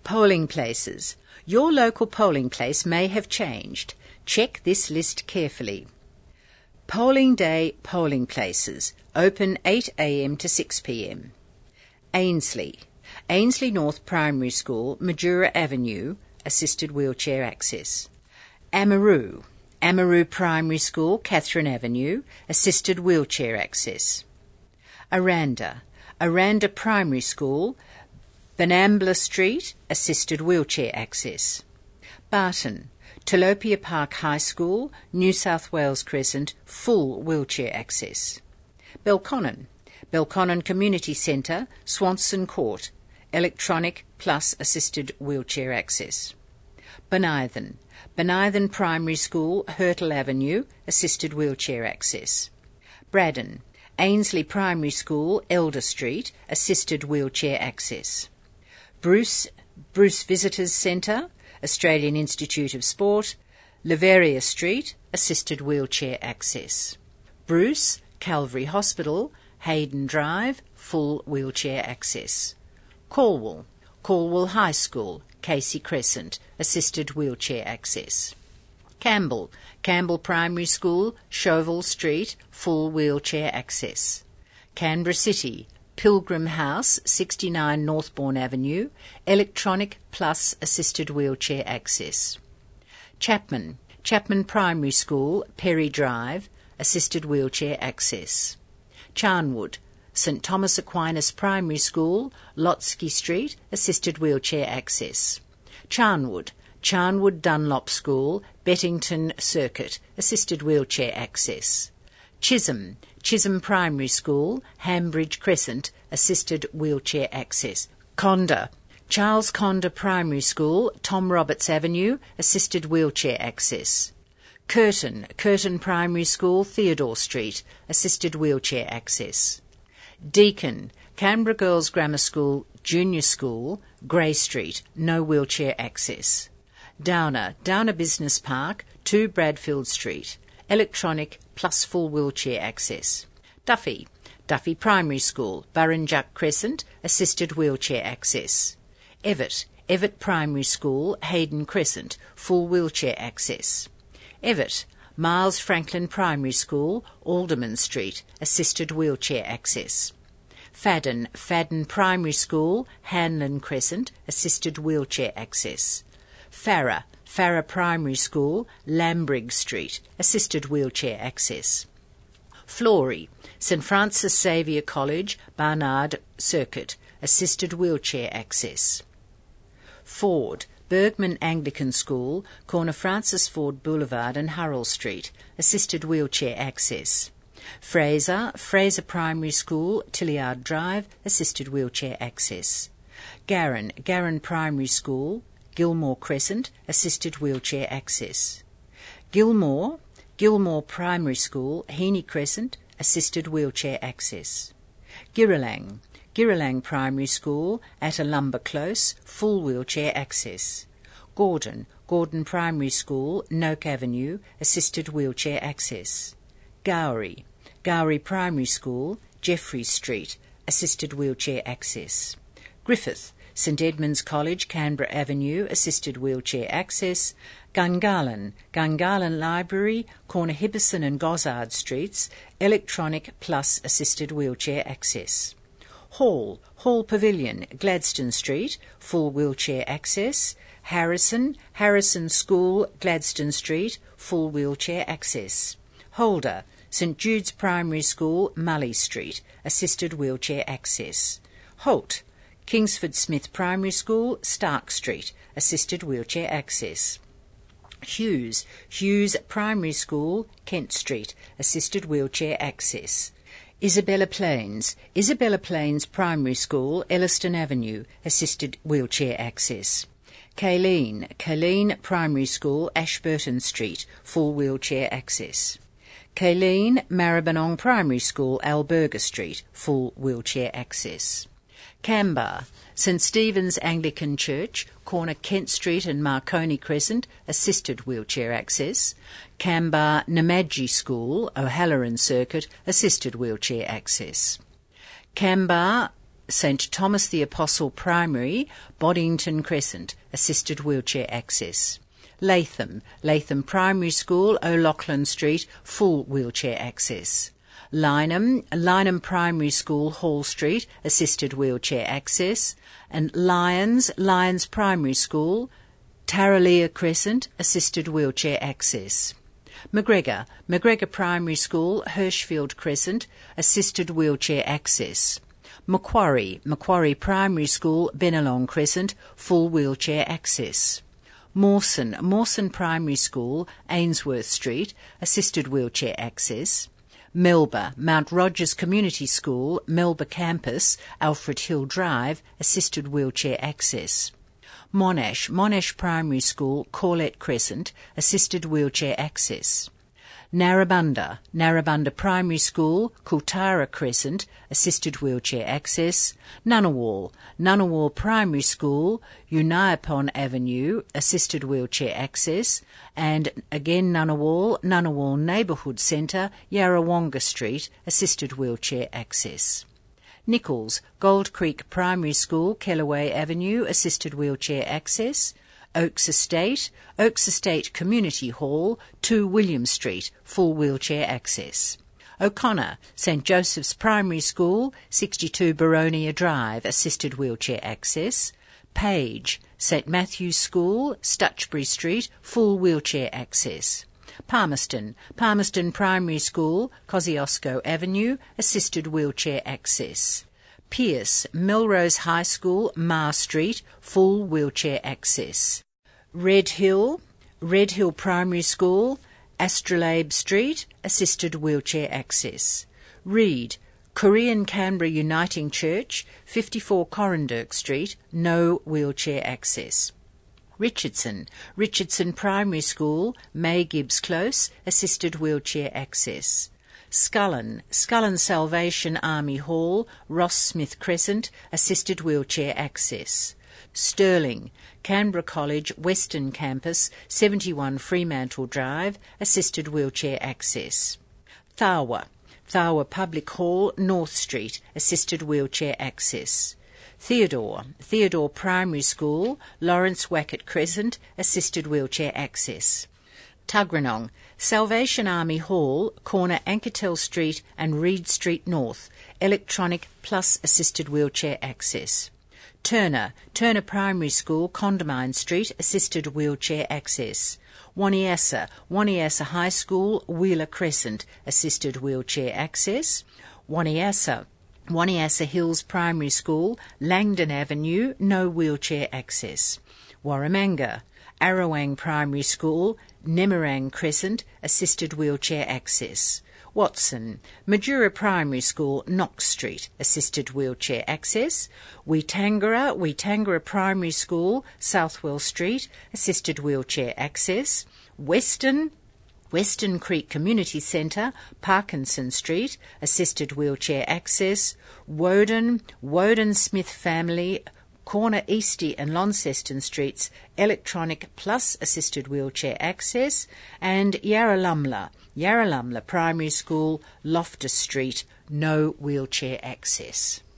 Polling places. Your local polling place may have changed. Check this list carefully. Polling day polling places. Open 8 a.m. to 6 p.m. Ainslie. Ainslie North Primary School, Majura Avenue, assisted wheelchair access. Amaroo. Amaroo Primary School, Catherine Avenue, assisted wheelchair access. Aranda. Aranda Primary School, Benambla Street, assisted wheelchair access. Barton. Tilapia Park High School, New South Wales Crescent, full wheelchair access. Belconnen. Belconnen Community Centre, Swanson Court, electronic plus assisted wheelchair access. Benithan. Benithan Primary School, Hurtle Avenue, assisted wheelchair access. Braddon. Ainslie Primary School, Elder Street, assisted wheelchair access. Bruce Visitors Centre, Australian Institute of Sport, Leveria Street, assisted wheelchair access. Bruce, Calvary Hospital, Hayden Drive, full wheelchair access. Calwell. Calwell High School, Casey Crescent, assisted wheelchair access. Campbell. Campbell Primary School, Chauvel Street, full wheelchair access. Canberra City. Pilgrim House, 69 Northbourne Avenue, electronic plus assisted wheelchair access. Chapman. Chapman Primary School, Perry Drive, assisted wheelchair access. Charnwood. St Thomas Aquinas Primary School, Lotsky Street, assisted wheelchair access. Charnwood. Charnwood Dunlop School, Bettington Circuit, assisted wheelchair access. Chisholm. Chisholm Primary School, Hambridge Crescent, assisted wheelchair access. Conda. Charles Conda Primary School, Tom Roberts Avenue, assisted wheelchair access. Curtin. Curtin Primary School, Theodore Street, assisted wheelchair access. Deakin. Canberra Girls Grammar School, Junior School, Grey Street, no wheelchair access. Downer. Downer Business Park, 2 Bradfield Street, electronic plus full wheelchair access. Duffy. Duffy Primary School, Burrinjuck Crescent, assisted wheelchair access. Evatt. Evatt Primary School, Hayden Crescent, full wheelchair access. Evatt. Miles Franklin Primary School, Alderman Street, assisted wheelchair access. Fadden. Fadden Primary School, Hanlon Crescent, assisted wheelchair access. Farrer. Farrer Primary School, Lambrig Street, assisted wheelchair access. Florey. St Francis Xavier College, Barnard Circuit, assisted wheelchair access. Ford. Bergman Anglican School, corner Francis Ford Boulevard and Hurrell Street, assisted wheelchair access. Fraser. Fraser Primary School, Tilliard Drive, assisted wheelchair access. Garran. Garran Primary School, Gilmore Crescent, assisted wheelchair access. Gilmore. Gilmore Primary School, Heaney Crescent, assisted wheelchair access. Girralang. Girralang Primary School, Atalumba Close, full wheelchair access. Gordon. Gordon Primary School, Noak Avenue, assisted wheelchair access. Gowrie. Gowrie Primary School, Jeffreys Street, assisted wheelchair access. Griffith. St Edmunds College, Canberra Avenue, assisted wheelchair access. Gungahlin. Gungahlin Library, corner Hibberson and Gozard Streets, electronic plus assisted wheelchair access. Hall. Hall Pavilion, Gladstone Street, full wheelchair access. Harrison. Harrison School, Gladstone Street, full wheelchair access. Holder. St Jude's Primary School, Mully Street, assisted wheelchair access. Holt. Kingsford Smith Primary School, Stark Street, assisted wheelchair access. Hughes. Hughes Primary School, Kent Street, assisted wheelchair access. Isabella Plains. Isabella Plains Primary School, Elliston Avenue, assisted wheelchair access. Kayleen. Kayleen Primary School, Ashburton Street, full wheelchair access. Kayleen. Maribyrnong Primary School, Alberga Street, full wheelchair access. Canberra. St Stephen's Anglican Church, corner Kent Street and Marconi Crescent, assisted wheelchair access. Canberra Namadgi School, O'Halloran Circuit, assisted wheelchair access. Canberra St Thomas the Apostle Primary, Boddington Crescent, assisted wheelchair access. Latham Primary School, O'Loughlin Street, full wheelchair access. Lyneham Primary School, Hall Street, assisted wheelchair access. And Lyons Primary School, Tarraleah Crescent, assisted wheelchair access. McGregor Primary School, Hirschfield Crescent, assisted wheelchair access. Macquarie Primary School, Bennelong Crescent, full wheelchair access. Mawson Primary School, Ainsworth Street, assisted wheelchair access. Melba, Mount Rogers Community School, Melba Campus, Alfred Hill Drive, assisted wheelchair access. Monash Primary School, Corlett Crescent, assisted wheelchair access. Narrabunda Primary School, Kultara Crescent, assisted wheelchair access. Ngunnawal Primary School, Uniapon Avenue, assisted wheelchair access. And again Ngunnawal Neighbourhood Centre, Yarrawonga Street, assisted wheelchair access. Nichols, Gold Creek Primary School, Kellaway Avenue, assisted wheelchair access. Oaks Estate Community Hall, 2 William Street, full wheelchair access. O'Connor, St Joseph's Primary School, 62 Baronia Drive, assisted wheelchair access. Page, St Matthew's School, Stutchbury Street, full wheelchair access. Palmerston Primary School, Kosciuszko Avenue, assisted wheelchair access. Pearce, Melrose High School, Mar Street, full wheelchair access. Red Hill Primary School, Astrolabe Street, assisted wheelchair access. Reed, Korean Canberra Uniting Church, 54 Corranderk Street, no wheelchair access. Richardson Primary School, May Gibbs Close, assisted wheelchair access. Scullen Salvation Army Hall, Ross Smith Crescent, assisted wheelchair access. Stirling, Canberra College Western Campus, 71 Fremantle Drive, assisted wheelchair access. Tharwa Public Hall, North Street, assisted wheelchair access. Theodore Primary School, Lawrence Wackett Crescent, assisted wheelchair access. Tuggeranong, Salvation Army Hall, corner Ankertel Street and Reed Street North, electronic plus assisted wheelchair access. Turner Primary School, Condamine Street, assisted wheelchair access. Waniassa High School, Wheeler Crescent, assisted wheelchair access. Waniassa Hills Primary School, Langdon Avenue, no wheelchair access. Warramanga, Arrowang Primary School, Nemirang Crescent, assisted wheelchair access. Watson, Majura Primary School, Knox Street, assisted wheelchair access. Weetangara Primary School, Southwell Street, assisted wheelchair access. Western Creek Community Centre, Parkinson Street, assisted wheelchair access. Woden Smith Family, corner Eastie and Launceston Streets, electronic plus assisted wheelchair access. And Yarralumla Primary School, Loftus Street, no wheelchair access.